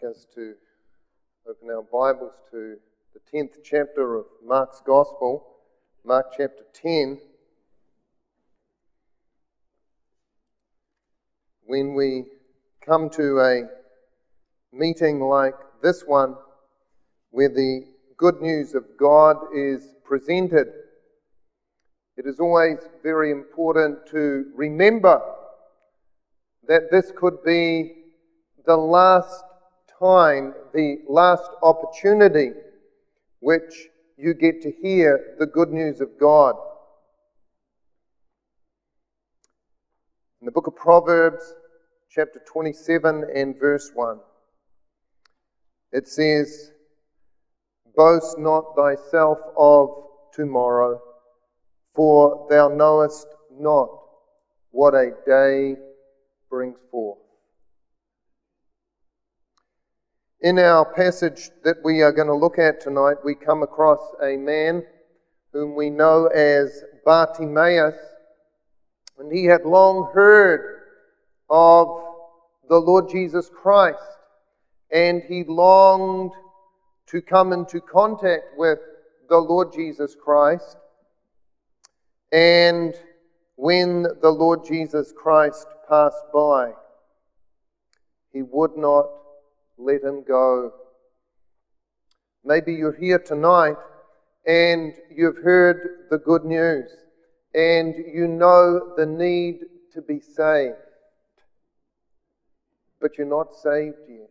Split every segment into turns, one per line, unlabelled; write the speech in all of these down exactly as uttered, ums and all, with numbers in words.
like us to open our Bibles to the tenth chapter of Mark's Gospel, Mark chapter ten. When we come to a meeting like this one, where the good news of God is presented, it is always very important to remember that this could be the last time, the last opportunity which you get to hear the good news of God. In the book of Proverbs, chapter twenty-seven and verse one, it says, "Boast not thyself of tomorrow, for thou knowest not what a day brings forth." In our passage that we are going to look at tonight, we come across a man whom we know as Bartimaeus, and he had long heard of the Lord Jesus Christ, and he longed to come into contact with the Lord Jesus Christ. And when the Lord Jesus Christ passed by, he would not let him go. Maybe you're here tonight and you've heard the good news and you know the need to be saved, but you're not saved yet.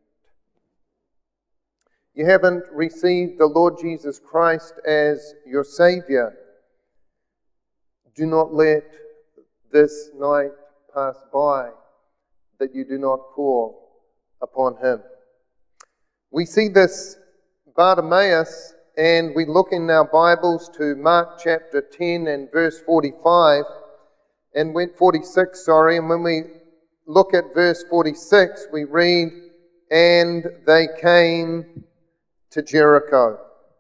You haven't received the Lord Jesus Christ as your Savior. Do not let this night pass by that you do not call upon Him. We see this Bartimaeus, and we look in our Bibles to Mark chapter ten and verse forty-five, and when forty-six, sorry, and when we look at verse forty-six, we read, "And they came to Jericho."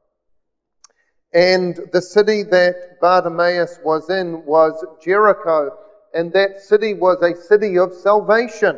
And the city that Bartimaeus was in was Jericho, and that city was a city of salvation.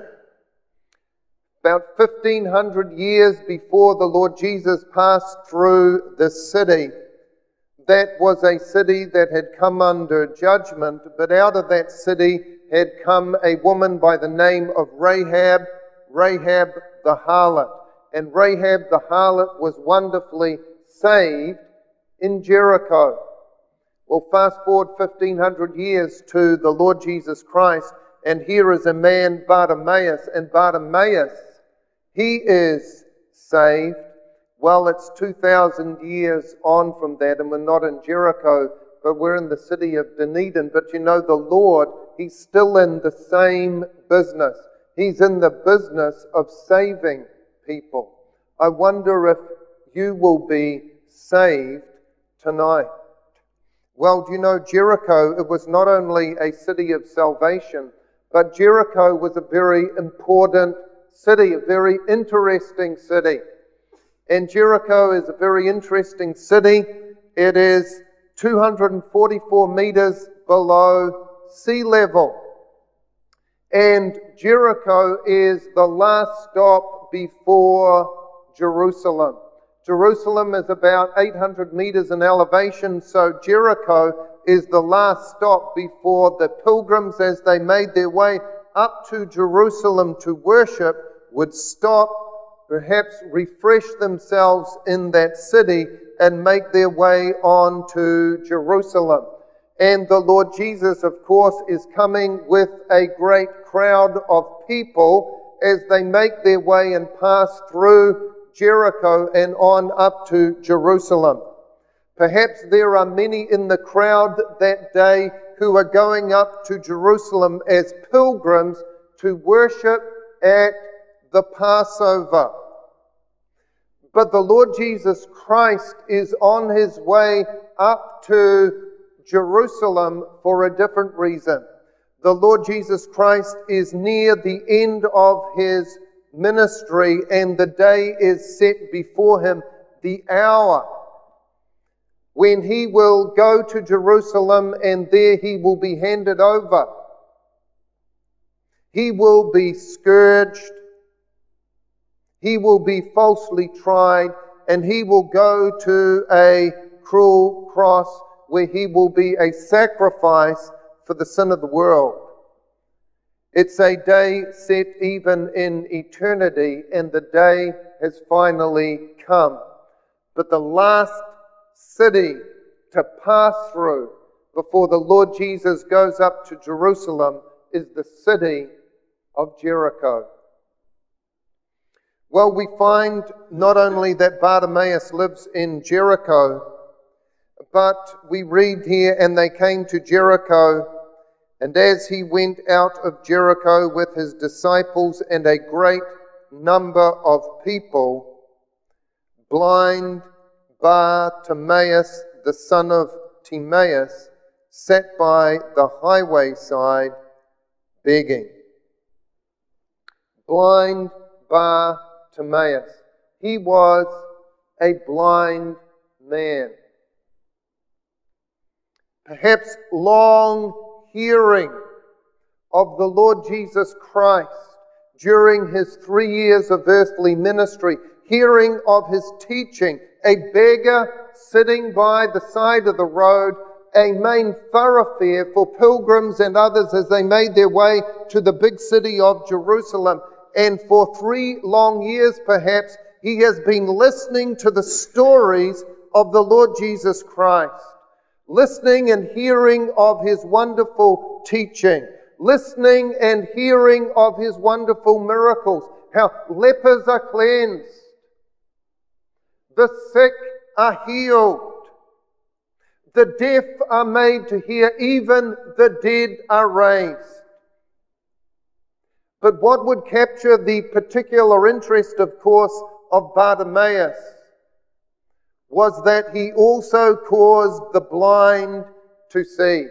About fifteen hundred years before the Lord Jesus passed through this city, that was a city that had come under judgment, but out of that city had come a woman by the name of Rahab, Rahab the harlot. And Rahab the harlot was wonderfully saved in Jericho. Well, fast forward fifteen hundred years to the Lord Jesus Christ, and here is a man, Bartimaeus, and Bartimaeus, he is saved. Well, it's two thousand years on from that, and we're not in Jericho, but we're in the city of Dunedin. But you know, the Lord, He's still in the same business. He's in the business of saving people. I wonder if you will be saved tonight. Well, do you know, Jericho, it was not only a city of salvation, but Jericho was a very important city, a very interesting city. And Jericho is a very interesting city. It is two hundred forty-four meters below sea level. And Jericho is the last stop before Jerusalem. Jerusalem is about eight hundred meters in elevation, so Jericho is the last stop before the pilgrims, as they made their way up to Jerusalem to worship, would stop, perhaps refresh themselves in that city, and make their way on to Jerusalem. And the Lord Jesus, of course, is coming with a great crowd of people as they make their way and pass through Jericho and on up to Jerusalem. Perhaps there are many in the crowd that day who are going up to Jerusalem as pilgrims to worship at the Passover. But the Lord Jesus Christ is on His way up to Jerusalem for a different reason. The Lord Jesus Christ is near the end of His ministry, and the day is set before Him, the hour when He will go to Jerusalem, and there He will be handed over. He will be scourged. he will be falsely tried, and he will go to a cruel cross where he will be a sacrifice for the sin of the world. It's a day set even in eternity, and the day has finally come. But the last city to pass through before the Lord Jesus goes up to Jerusalem is the city of Jericho. Well, we find not only that Bartimaeus lives in Jericho, but we read here, and they came to Jericho, and as he went out of Jericho with his disciples and a great number of people, blind Bartimaeus, the son of Timaeus, sat by the highway side begging. Blind Bartimaeus. He was a blind man. Perhaps long hearing of the Lord Jesus Christ during his three years of earthly ministry, hearing of his teaching, a beggar sitting by the side of the road, a main thoroughfare for pilgrims and others as they made their way to the big city of Jerusalem. And for three long years perhaps, he has been listening to the stories of the Lord Jesus Christ, listening and hearing of his wonderful teaching, listening and hearing of his wonderful miracles, how lepers are cleansed, the sick are healed, the deaf are made to hear, even the dead are raised. But what would capture the particular interest, of course, of Bartimaeus was that he also caused the blind to see.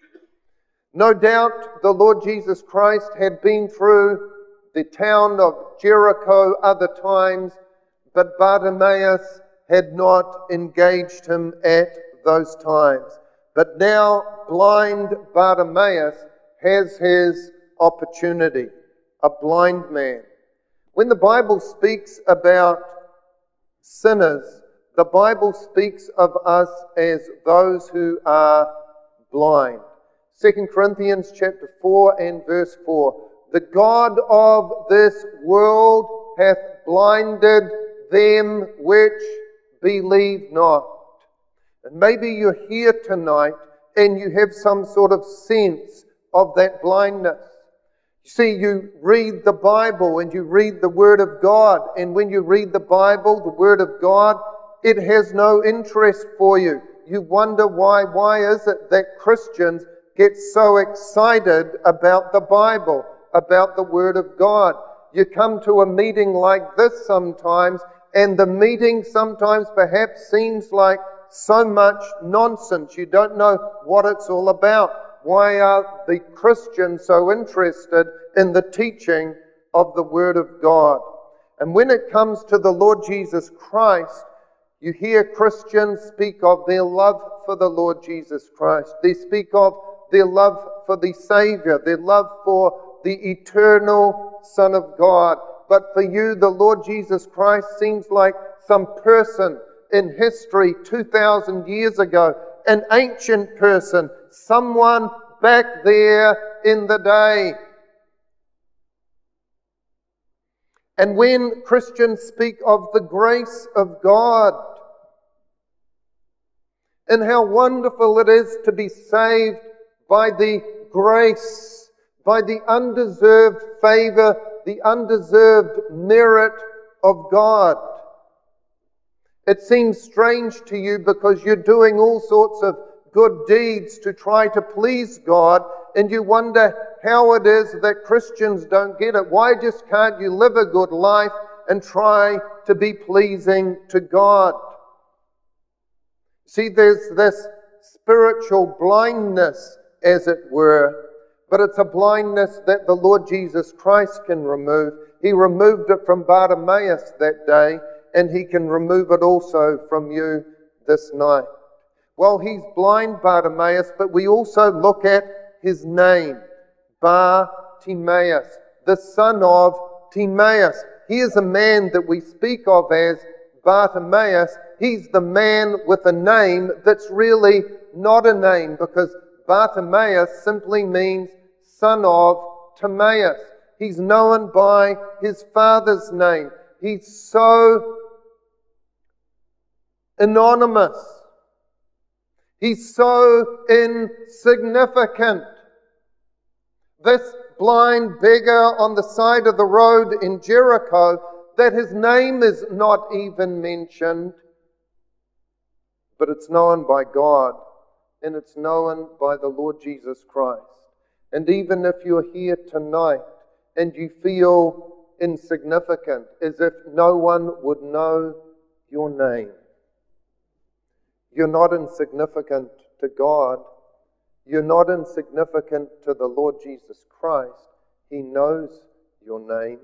No doubt the Lord Jesus Christ had been through the town of Jericho other times, but Bartimaeus had not engaged him at those times. But now blind Bartimaeus has his opportunity, a blind man. When the Bible speaks about sinners, the Bible speaks of us as those who are blind. Second Corinthians chapter four and verse four. The God of this world hath blinded them which believe not. And maybe you're here tonight and you have some sort of sense of that blindness. You see, you read the Bible and you read the Word of God, and when you read the Bible, the Word of God, it has no interest for you. You wonder why. Why is it that Christians get so excited about the Bible, about the Word of God? You come to a meeting like this sometimes, and the meeting sometimes perhaps seems like so much nonsense. You don't know what it's all about. Why are the Christians so interested in the teaching of the Word of God? And when it comes to the Lord Jesus Christ, you hear Christians speak of their love for the Lord Jesus Christ. They speak of their love for the Savior, their love for the eternal Son of God. But for you, the Lord Jesus Christ seems like some person in history two thousand years ago, an ancient person, someone back there in the day. And when Christians speak of the grace of God and how wonderful it is to be saved by the grace, by the undeserved favor, the undeserved merit of God, it seems strange to you because you're doing all sorts of good deeds to try to please God, and you wonder how it is that Christians don't get it. Why just can't you live a good life and try to be pleasing to God? See, there's this spiritual blindness, as it were, but it's a blindness that the Lord Jesus Christ can remove. He removed it from Bartimaeus that day, and He can remove it also from you this night. Well, he's blind, Bartimaeus, but we also look at his name, Bartimaeus, the son of Timaeus. Here's a man that we speak of as Bartimaeus. He's the man with a name that's really not a name, because Bartimaeus simply means son of Timaeus. He's known by his father's name. He's so anonymous. He's so insignificant. This blind beggar on the side of the road in Jericho, that his name is not even mentioned, but it's known by God, and it's known by the Lord Jesus Christ. And even if you're here tonight and you feel insignificant, as if no one would know your name, you're not insignificant to God. You're not insignificant to the Lord Jesus Christ. He knows your name.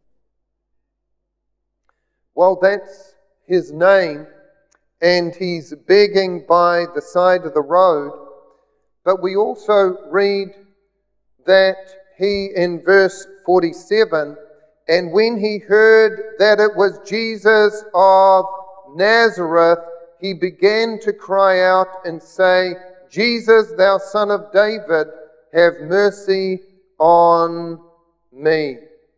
Well, that's his name, and he's begging by the side of the road. But we also read that he, in verse forty-seven, and when he heard that it was Jesus of Nazareth, he began to cry out and say, Jesus, thou son of David, have mercy on me.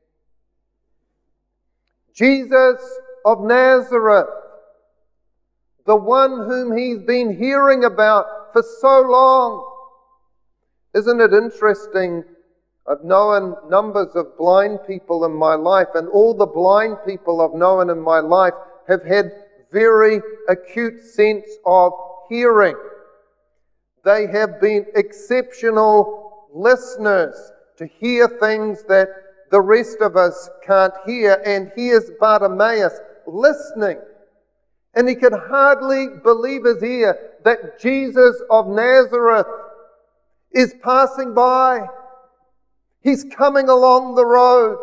Jesus of Nazareth, the one whom he's been hearing about for so long. Isn't it interesting? I've known numbers of blind people in my life, and all the blind people I've known in my life have had very acute sense of hearing. They have been exceptional listeners to hear things that the rest of us can't hear. And here's Bartimaeus listening. And he could hardly believe his ear that Jesus of Nazareth is passing by. He's coming along the road.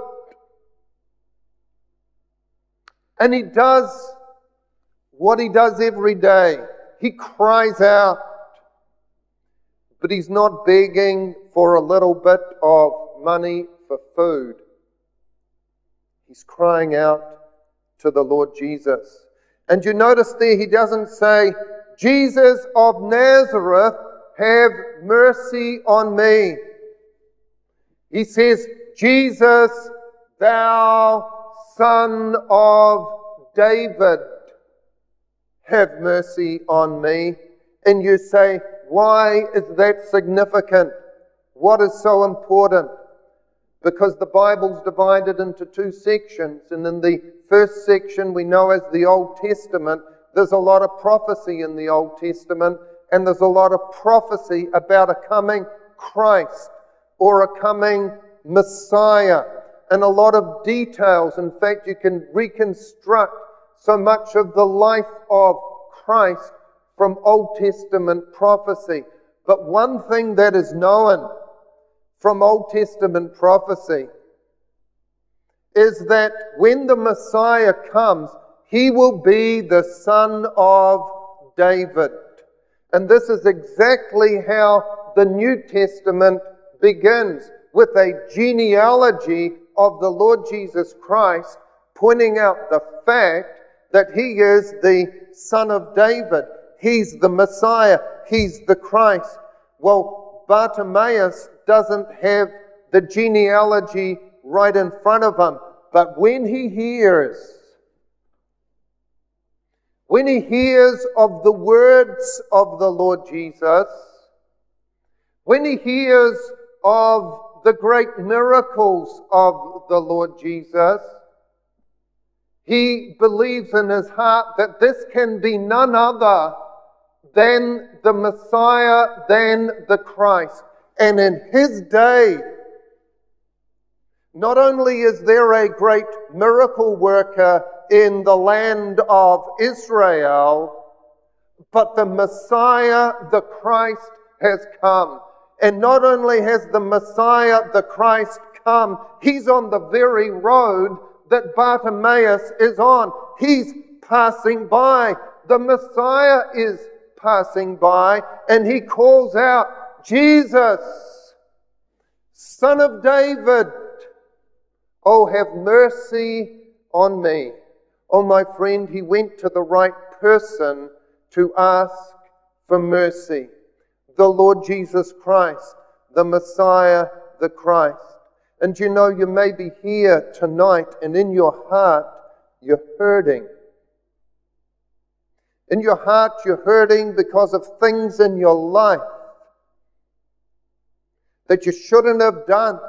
And he does what he does every day. He cries out. But he's not begging for a little bit of money for food. He's crying out to the Lord Jesus. And you notice there he doesn't say, Jesus of Nazareth, have mercy on me. He says, Jesus, thou son of David, have mercy on me. And you say, why is that significant? What is so important? Because the Bible's divided into two sections. And in the first section we know as the Old Testament, there's a lot of prophecy in the Old Testament, and there's a lot of prophecy about a coming Christ or a coming Messiah, and a lot of details. In fact, you can reconstruct so much of the life of Christ from Old Testament prophecy. But one thing that is known from Old Testament prophecy is that when the Messiah comes, he will be the son of David. And this is exactly how the New Testament begins, with a genealogy of the Lord Jesus Christ, pointing out the fact that he is the son of David. He's the Messiah. He's the Christ. Well, Bartimaeus doesn't have the genealogy right in front of him. But when he hears, when he hears of the words of the Lord Jesus, when he hears of the great miracles of the Lord Jesus, he believes in his heart that this can be none other than the Messiah, than the Christ. And in his day, not only is there a great miracle worker in the land of Israel, but the Messiah, the Christ, has come. And not only has the Messiah, the Christ, come, he's on the very road that Bartimaeus is on. He's passing by. The Messiah is passing by, and he calls out, Jesus, Son of David, oh, have mercy on me. Oh, my friend, he went to the right person to ask for mercy. The Lord Jesus Christ, the Messiah, the Christ. And you know, you may be here tonight and in your heart, you're hurting. In your heart, you're hurting because of things in your life that you shouldn't have done.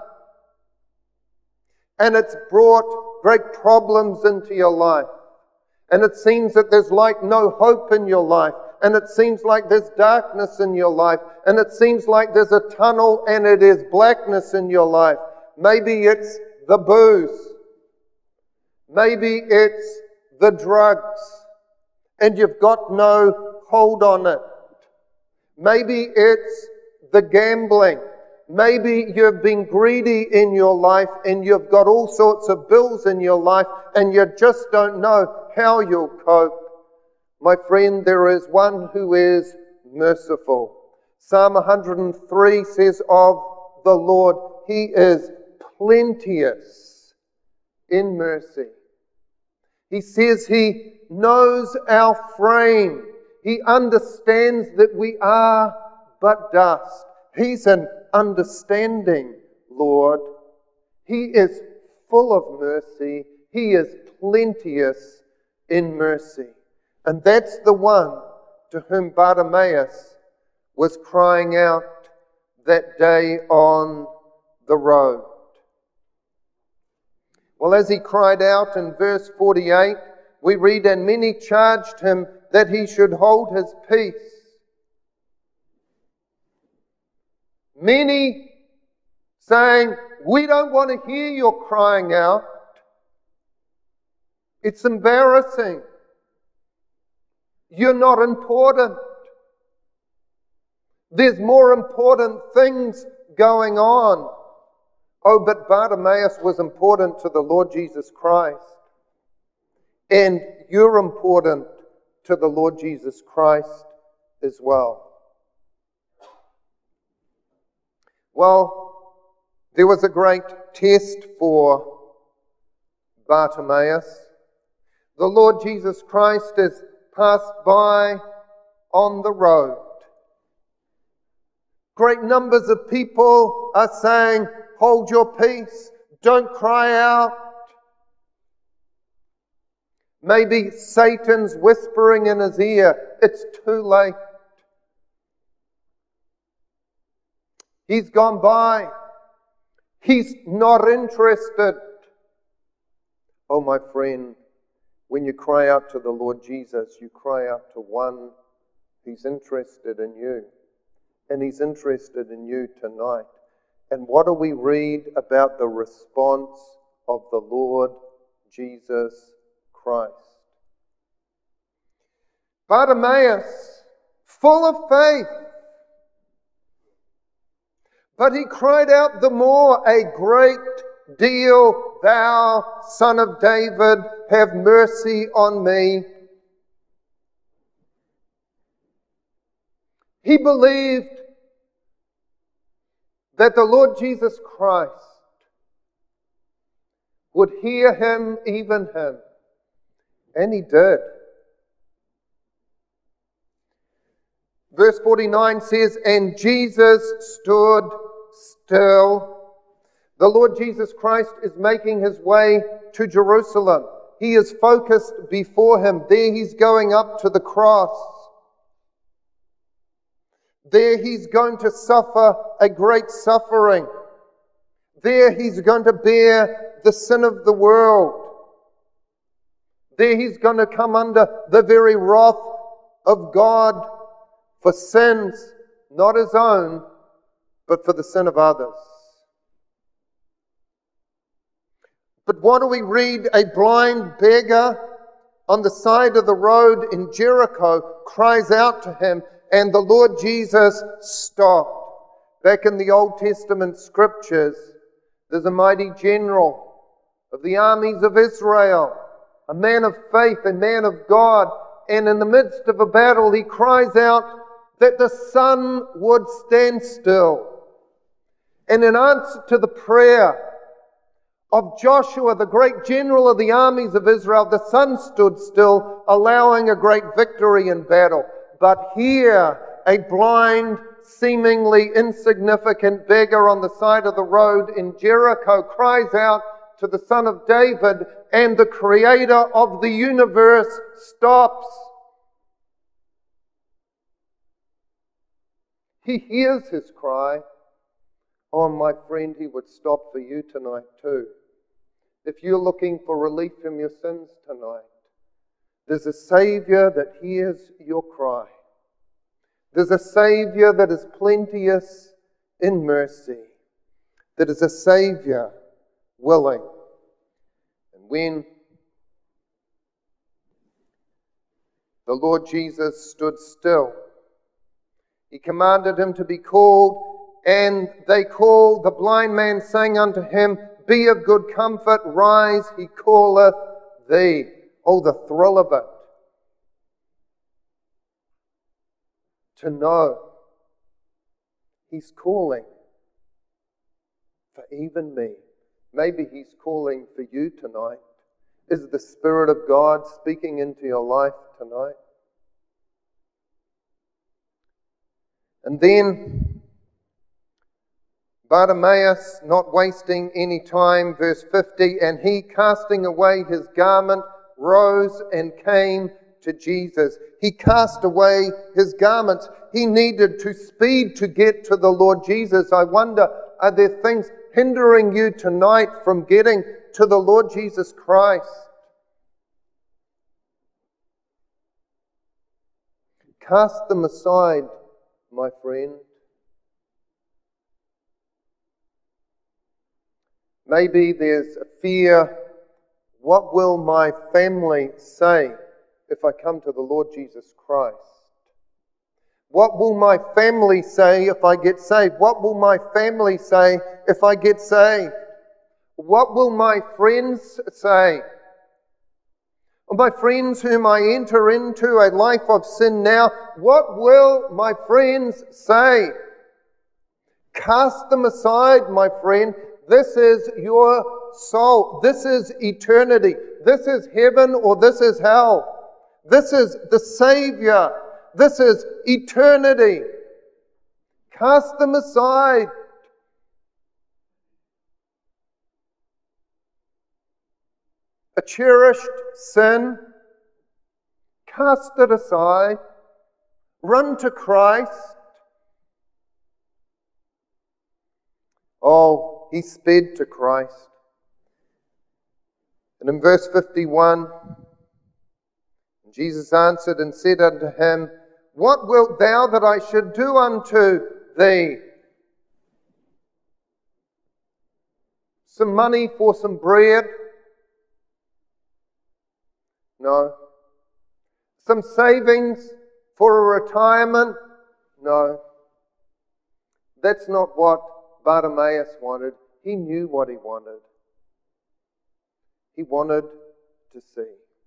And it's brought great problems into your life. And it seems that there's like no hope in your life. And it seems like there's darkness in your life. And it seems like there's a tunnel and it is blackness in your life. Maybe it's the booze. Maybe it's the drugs. And you've got no hold on it. Maybe it's the gambling. Maybe you've been greedy in your life and you've got all sorts of bills in your life and you just don't know how you'll cope. My friend, there is one who is merciful. Psalm one hundred three says of the Lord, He is plenteous in mercy. He says He knows our frame. He understands that we are but dust. He's an understanding Lord. He is full of mercy. He is plenteous in mercy. And that's the one to whom Bartimaeus was crying out that day on the road. Well, as he cried out in verse forty-eight, we read, and many charged him that he should hold his peace. Many saying, we don't want to hear your crying out. It's embarrassing. You're not important. There's more important things going on. Oh, but Bartimaeus was important to the Lord Jesus Christ. And you're important to the Lord Jesus Christ as well. Well, there was a great test for Bartimaeus. The Lord Jesus Christ is passed by on the road. Great numbers of people are saying, hold your peace, don't cry out. Maybe Satan's whispering in his ear, it's too late. He's gone by. He's not interested. Oh, my friend, when you cry out to the Lord Jesus, you cry out to one who's interested in you. And He's interested in you tonight. And what do we read about the response of the Lord Jesus Christ? Bartimaeus, full of faith, but he cried out the more, a great deal, thou Son of David, have mercy on me. He believed that the Lord Jesus Christ would hear him, even him. And He did. Verse forty-nine says, and Jesus stood still. The Lord Jesus Christ is making His way to Jerusalem. He is focused before Him. There He's going up to the cross. There He's going to suffer a great suffering. There He's going to bear the sin of the world. There He's going to come under the very wrath of God for sins, not His own, but for the sin of others. But what do we read? A blind beggar on the side of the road in Jericho cries out to Him, and the Lord Jesus stopped. Back in the Old Testament scriptures, there's a mighty general of the armies of Israel, a man of faith, a man of God, and in the midst of a battle he cries out that the sun would stand still. And in answer to the prayer of Joshua, the great general of the armies of Israel, the sun stood still, allowing a great victory in battle. But here, a blind, seemingly insignificant beggar on the side of the road in Jericho cries out to the Son of David, and the Creator of the universe stops. He hears his cry. Oh, my friend, he would stop for you tonight too. If you're looking for relief from your sins tonight, there's a Savior that hears your cry. There's a Savior that is plenteous in mercy. That is a Savior willing. And when the Lord Jesus stood still, He commanded him to be called, and they called. The blind man saying unto him, Be of good comfort, rise, he calleth thee. Oh, the thrill of it. To know He's calling for even me. Maybe He's calling for you tonight. Is the Spirit of God speaking into your life tonight? And then Bartimaeus, not wasting any time, verse fifty, and he, casting away his garment, rose and came to Jesus. He cast away his garments. He needed to speed to get to the Lord Jesus. I wonder, are there things hindering you tonight from getting to the Lord Jesus Christ? Cast them aside, my friend. Maybe there's a fear. What will my family say if I come to the Lord Jesus Christ? What will my family say if I get saved? What will my family say if I get saved? What will my friends say? My friends whom I enter into a life of sin now, what will my friends say? Cast them aside, my friend. This is your soul. This is eternity. This is heaven or this is hell. This is the Savior. This is eternity. Cast them aside. A cherished sin, cast it aside. Run to Christ. Oh, he sped to Christ. And in verse fifty-one, Jesus answered and said unto him, What wilt thou that I should do unto thee? Some money for some bread? No. Some savings for a retirement? No. That's not what Bartimaeus wanted. He knew what he wanted. He wanted to see.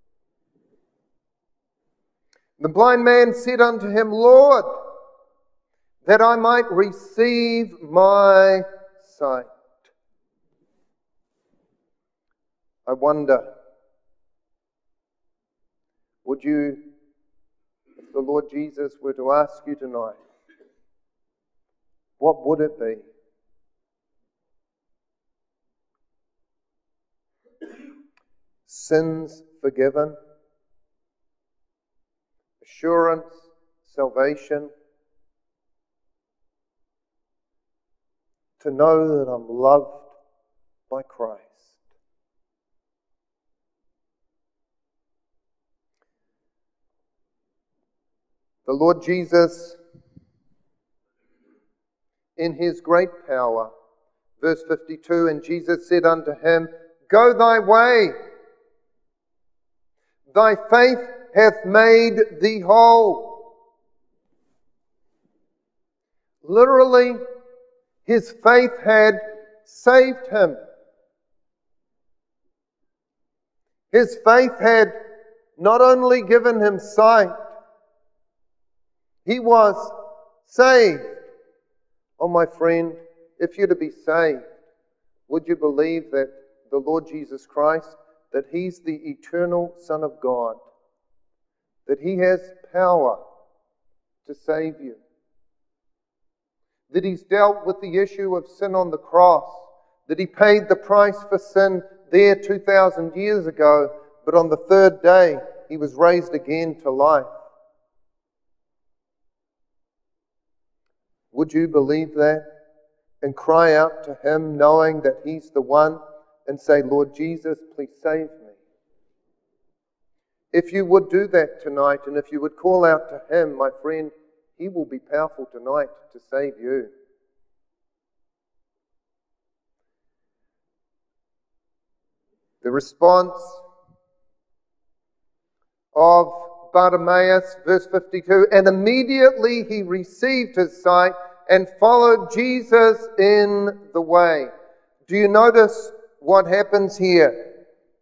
The blind man said unto him, Lord, that I might receive my sight. I wonder, would you, if the Lord Jesus were to ask you tonight, what would it be? Sins forgiven, assurance, salvation, to know that I'm loved by Christ. The Lord Jesus, in His great power, verse fifty-two, and Jesus said unto him, Go thy way, thy faith hath made thee whole. Literally, his faith had saved him. His faith had not only given him sight, he was saved. Oh, my friend, if you're to be saved, would you believe that the Lord Jesus Christ, that He's the eternal Son of God, that He has power to save you, that He's dealt with the issue of sin on the cross, that He paid the price for sin there two thousand years ago, but on the third day He was raised again to life. Would you believe that and cry out to Him knowing that He's the one and say, Lord Jesus, please save me? If you would do that tonight and if you would call out to Him, my friend, He will be powerful tonight to save you. The response of Bartimaeus, verse fifty-two, and immediately he received his sight and followed Jesus in the way. Do you notice what happens here?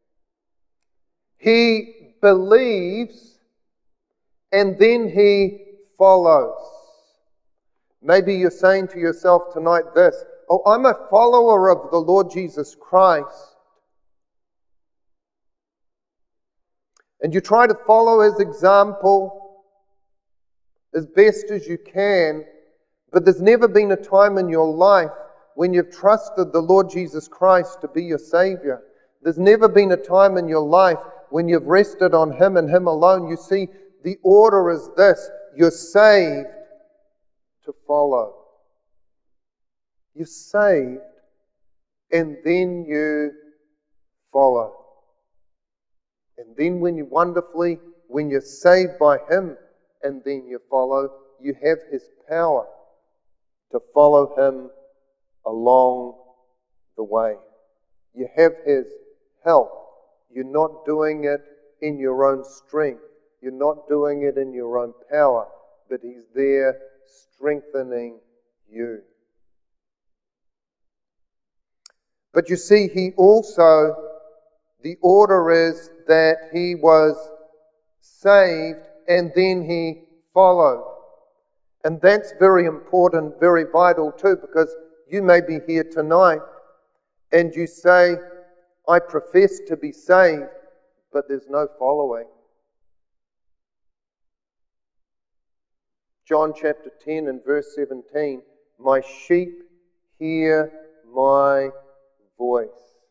He believes and then he follows. Maybe you're saying to yourself tonight this, oh, I'm a follower of the Lord Jesus Christ. And you try to follow His example as best as you can, but there's never been a time in your life when you've trusted the Lord Jesus Christ to be your Savior. There's never been a time in your life when you've rested on Him and Him alone. You see, the order is this: you're saved to follow. You're saved and then you follow. And then when you wonderfully, when you're saved by Him and then you follow, you have His power to follow Him along the way. You have His help. You're not doing it in your own strength. You're not doing it in your own power, but He's there strengthening you. But you see, He also, the order is that he was saved and then he followed. And that's very important, very vital too, because you may be here tonight and you say, I profess to be saved, but there's no following. John chapter ten and verse seventeen, my sheep hear my voice,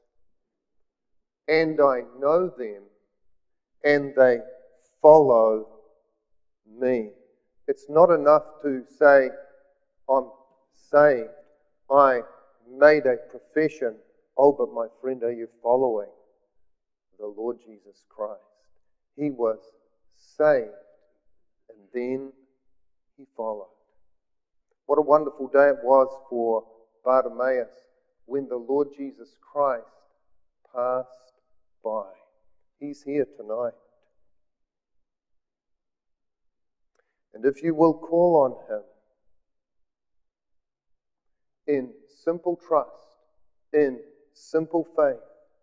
and I know them, and they follow me. It's not enough to say, I'm saved. I made a profession. Oh, but my friend, are you following the Lord Jesus Christ? He was saved, and then he followed. What a wonderful day it was for Bartimaeus when the Lord Jesus Christ passed by. He's here tonight. And if you will call on Him in simple trust, in simple faith,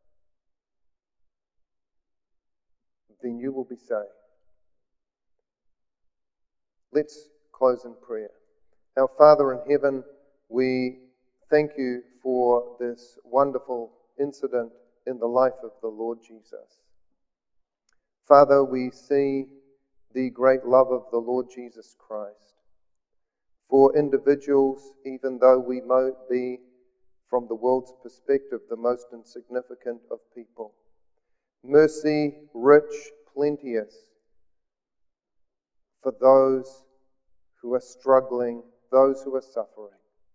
then you will be saved. Let's close in prayer. Our Father in heaven, we thank you for this wonderful incident in the life of the Lord Jesus. Father, we see the great love of the Lord Jesus Christ for individuals, even though we might be, from the world's perspective, the most insignificant of people. Mercy, rich, plenteous, for those who are struggling, those who are suffering.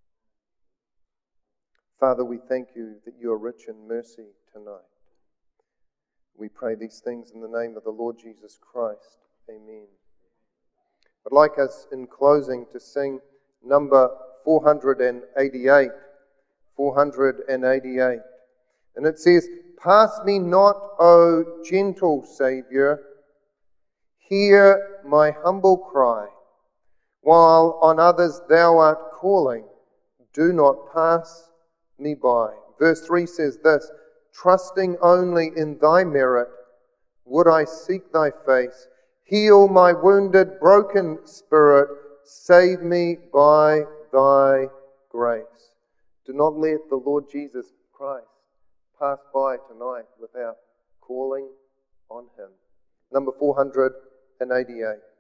Father, we thank you that you are rich in mercy tonight. We pray these things in the name of the Lord Jesus Christ. Amen. I'd like us in closing to sing number four hundred eighty-eight. four hundred eighty-eight. And it says, pass me not, O gentle Saviour, hear my humble cry. While on others thou art calling, do not pass me by. Verse three says this, trusting only in thy merit, would I seek thy face. Heal my wounded, broken spirit, save me by thy grace. Do not let the Lord Jesus Christ pass by tonight without calling on him. Number four hundred eighty-eight.